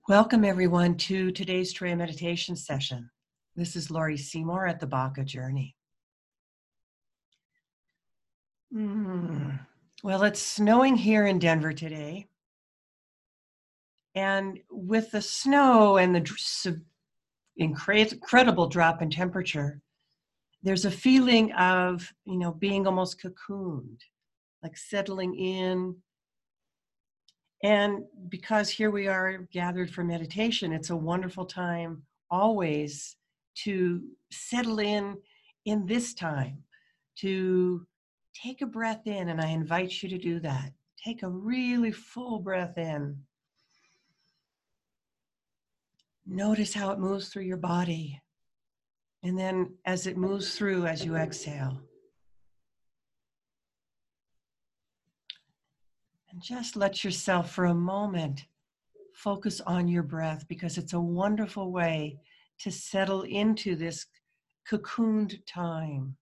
Welcome everyone to today's Tray meditation session. This is Laurie Seymour at the Baka Journey. Well, it's snowing here in Denver today. And with the snow and the incredible drop in temperature, there's a feeling of, being almost cocooned, like settling in. And because here we are gathered for meditation, it's a wonderful time always to settle in this time, to take a breath in, and I invite you to do that. Take a really full breath in. Notice how it moves through your body. And then as it moves through, as you exhale. And just let yourself for a moment focus on your breath, because it's a wonderful way to settle into this cocooned time.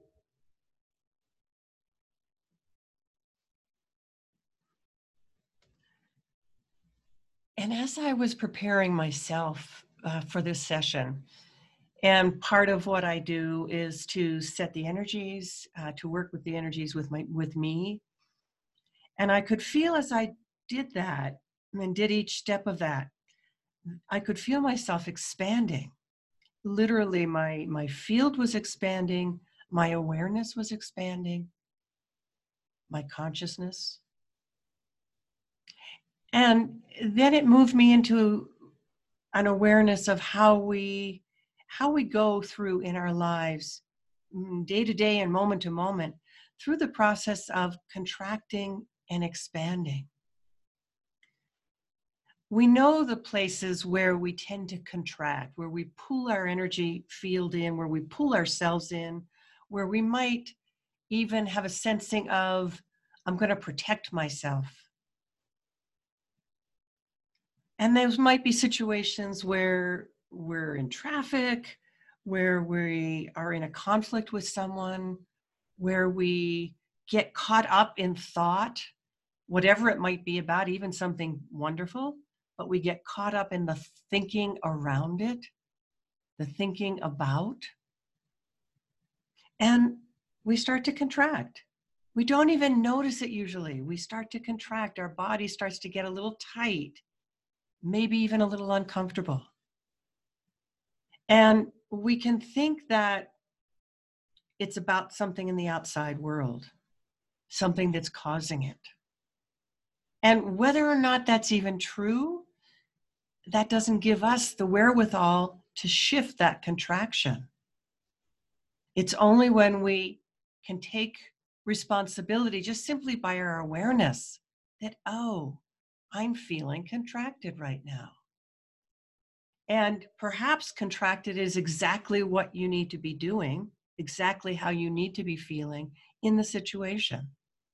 And as I was preparing myself for this session, and part of what I do is to set the energies, to work with the energies with me. And I could feel as I did that and did each step of that, I could feel myself expanding. Literally, my field was expanding, my awareness was expanding, my consciousness. And then it moved me into an awareness of how we go through in our lives, day to day and moment to moment, through the process of contracting and expanding. We know the places where we tend to contract, where we pull our energy field in, where we pull ourselves in, where we might even have a sensing of, I'm going to protect myself. And those might be situations where we're in traffic, where we are in a conflict with someone, where we get caught up in thought, whatever it might be about, even something wonderful, but we get caught up in the thinking around it, the thinking about, and we start to contract. We don't even notice it usually. We start to contract. Our body starts to get a little tight, maybe even a little uncomfortable. And we can think that it's about something in the outside world, something that's causing it. And whether or not that's even true, that doesn't give us the wherewithal to shift that contraction. It's only when we can take responsibility just simply by our awareness that, oh, I'm feeling contracted right now. And perhaps contracted is exactly what you need to be doing, exactly how you need to be feeling in the situation.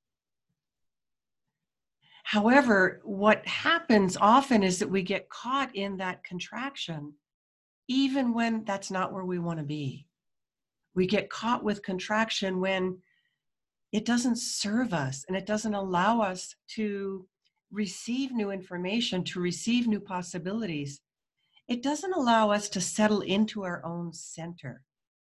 However, what happens often is that we get caught in that contraction, even when that's not where we want to be. We get caught with contraction when it doesn't serve us and it doesn't allow us to receive new information, to receive new possibilities. It doesn't allow us to settle into our own center.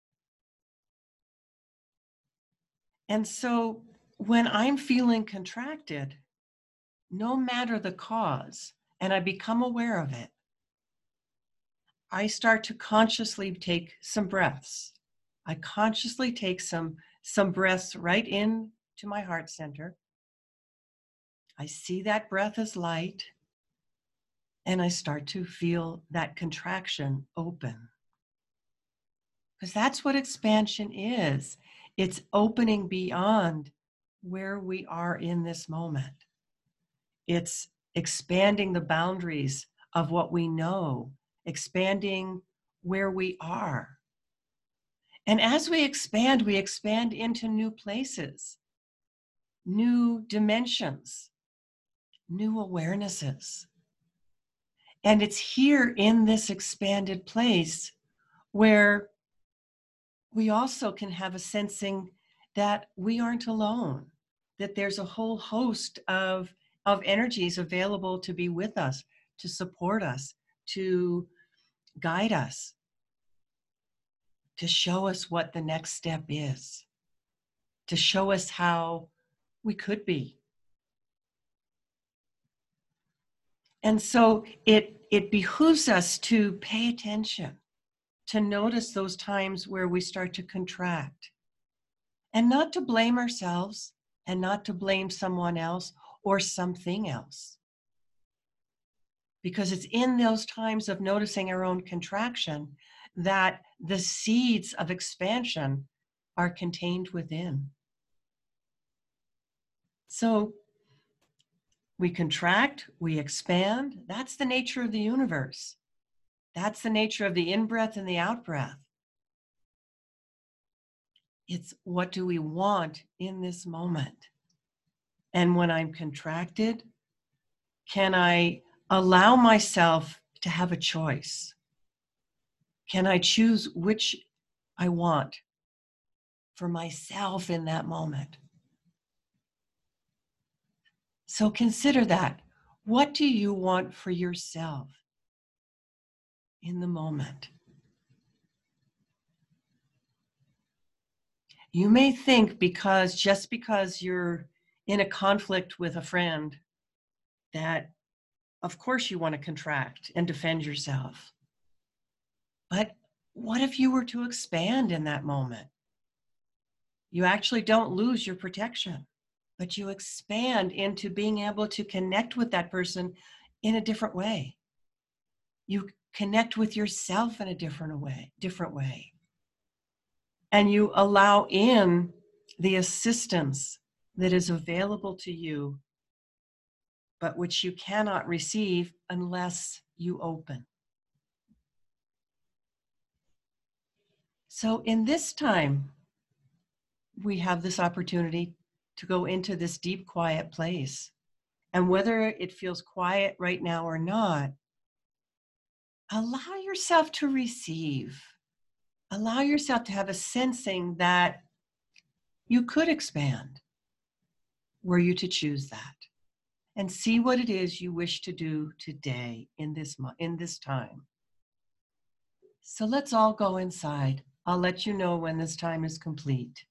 And so when I'm feeling contracted, no matter the cause, and I become aware of it, I start to consciously take some breaths. I consciously take some breaths right in to my heart center. I see that breath as light, and I start to feel that contraction open. Because that's what expansion is. It's opening beyond where we are in this moment. It's expanding the boundaries of what we know, expanding where we are. And as we expand into new places, new dimensions, new awarenesses. And it's here in this expanded place where we also can have a sensing that we aren't alone, that there's a whole host of energies available to be with us, to support us, to guide us, to show us what the next step is, to show us how we could be. And so it behooves us to pay attention, to notice those times where we start to contract, and not to blame ourselves and not to blame someone else or something else. Because it's in those times of noticing our own contraction that the seeds of expansion are contained within. So we contract, we expand. That's the nature of the universe. That's the nature of the in-breath and the out-breath. It's what do we want in this moment? And when I'm contracted, can I allow myself to have a choice? Can I choose which I want for myself in that moment? So consider that. What do you want for yourself in the moment? You may think just because you're in a conflict with a friend that of course you want to contract and defend yourself. But what if you were to expand in that moment? You actually don't lose your protection, but you expand into being able to connect with that person in a different way. You connect with yourself in a different way. And you allow in the assistance that is available to you, but which you cannot receive unless you open. So in this time, we have this opportunity to go into this deep, quiet place. And whether it feels quiet right now or not, allow yourself to receive. Allow yourself to have a sensing that you could expand were you to choose that. And see what it is you wish to do today in this time. So let's all go inside. I'll let you know when this time is complete.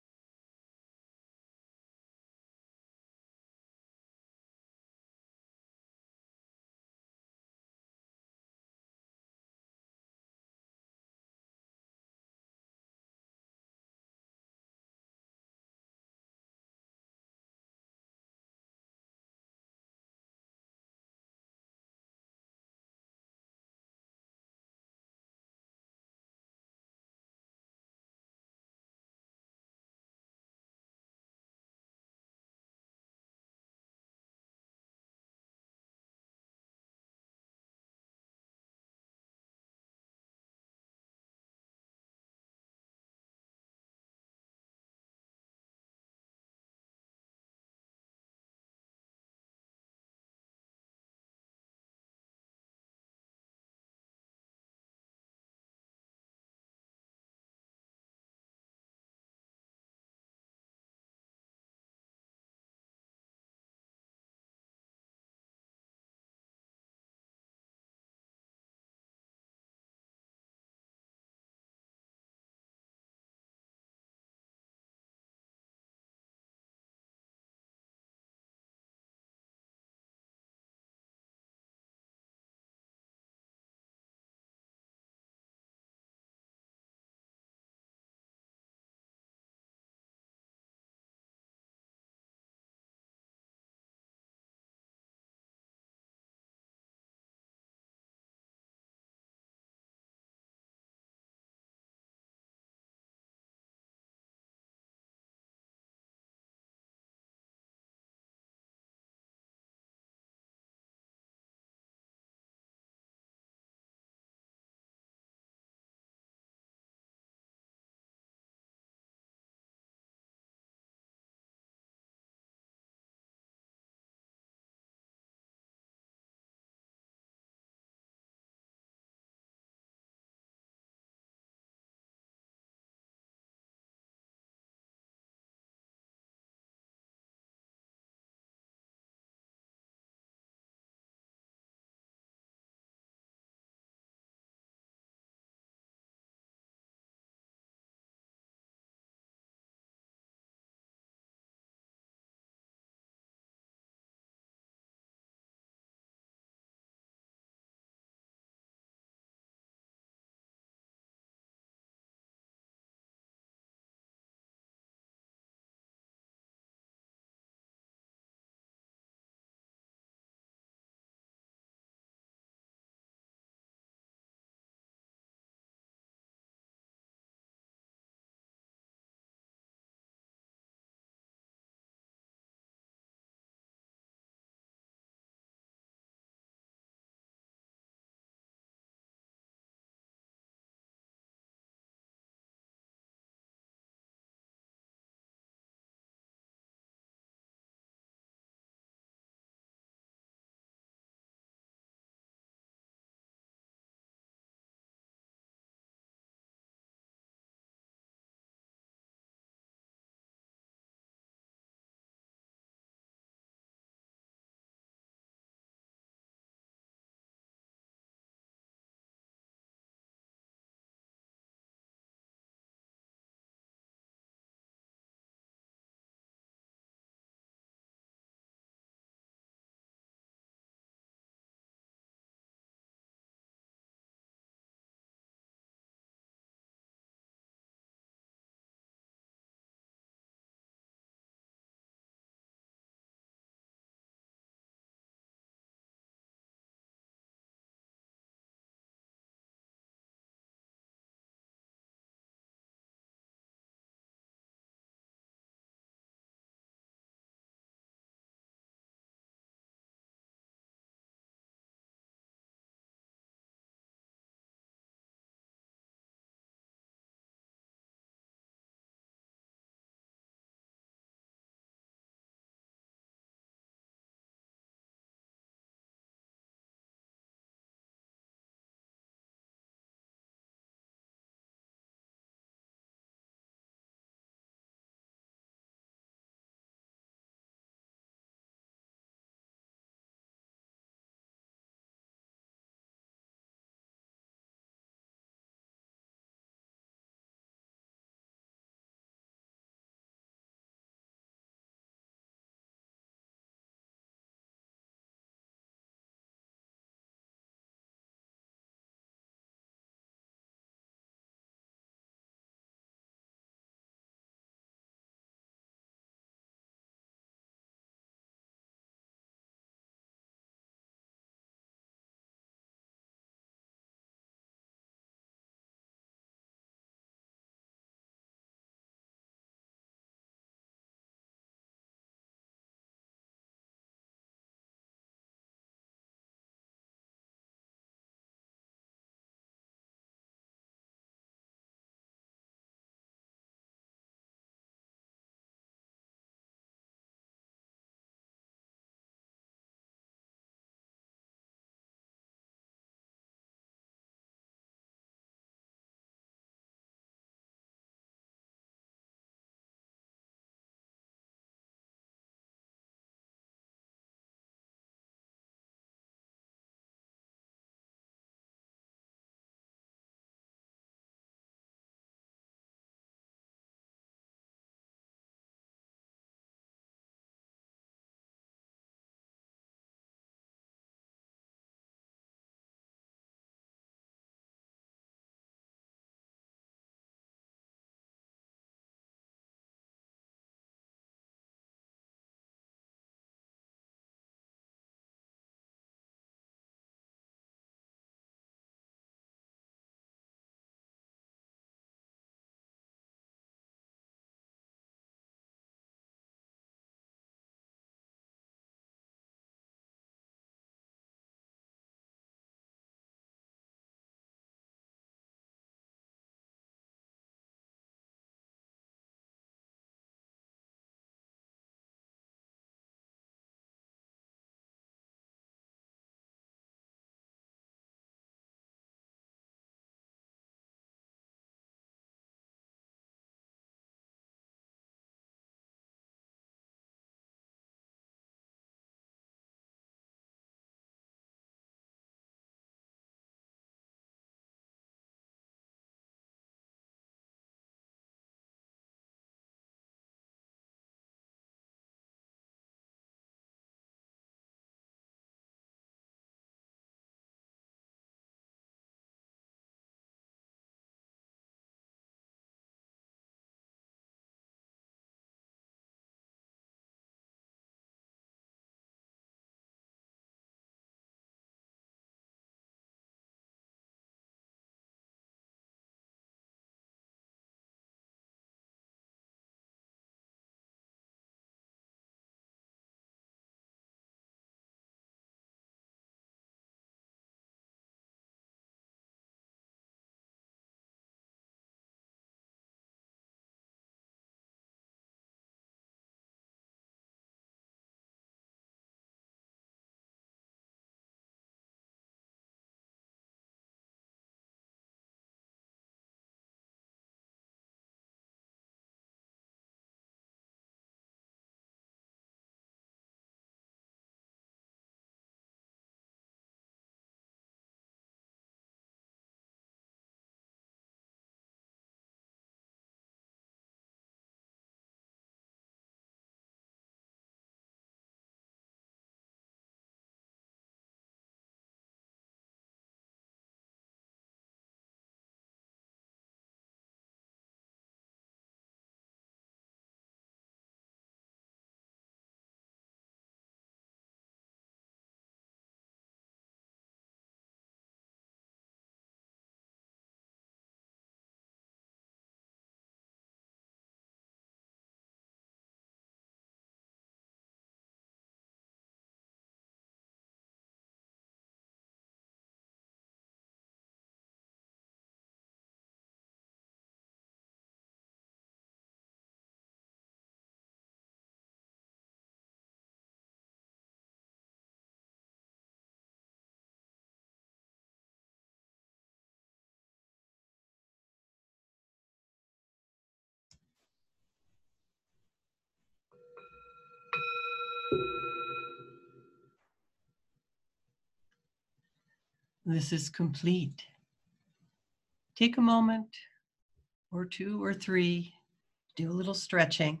This is complete. Take a moment or two or three, do a little stretching.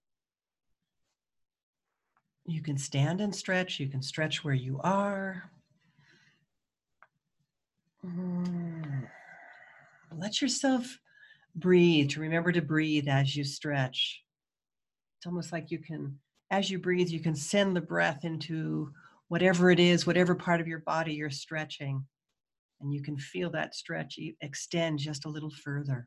You can stand and stretch. You can stretch where you are. Mm. Let yourself breathe. To remember to breathe as you stretch. It's almost like you can, as you breathe, you can send the breath into whatever it is, whatever part of your body you're stretching. And you can feel that stretch extend just a little further.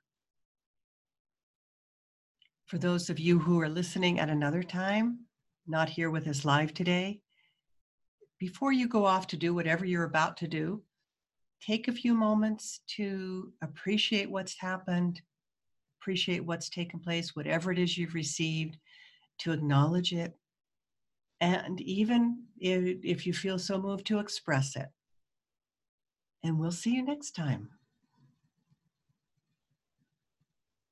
For those of you who are listening at another time, not here with us live today, before you go off to do whatever you're about to do, take a few moments to appreciate what's happened, appreciate what's taken place, whatever it is you've received, to acknowledge it, and even if you feel so moved, to express it. And we'll see you next time.